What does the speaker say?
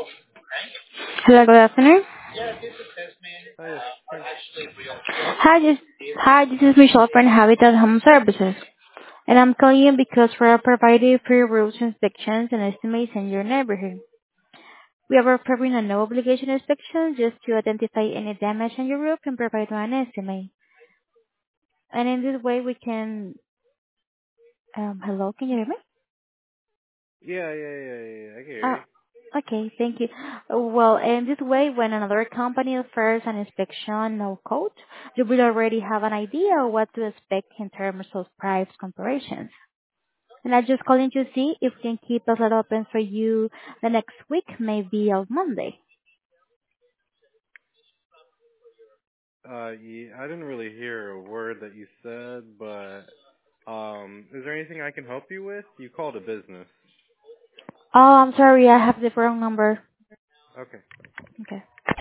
Hello, good afternoon. Oh, yes. Thanks. Hi, this is Michelle from Habitat Home Services, and I'm calling you because we're providing free roads inspections and estimates in your neighborhood. We are offering a no obligation inspection just to identify any damage on your roof and provide an estimate. And in this way, we can. Hello, can you hear me? Yeah. I can hear Oh, you. okay, thank you. Well, in this way, when another company offers an inspection no code, you will already have an idea of what to expect in terms of price comparisons. And I'm just calling to see if we can keep a slot open for you the next week, maybe on Monday. Yeah, I didn't really hear a word that you said, but is there anything I can help you with? You called a business. Oh, I'm sorry, I have the wrong number. Okay. Okay.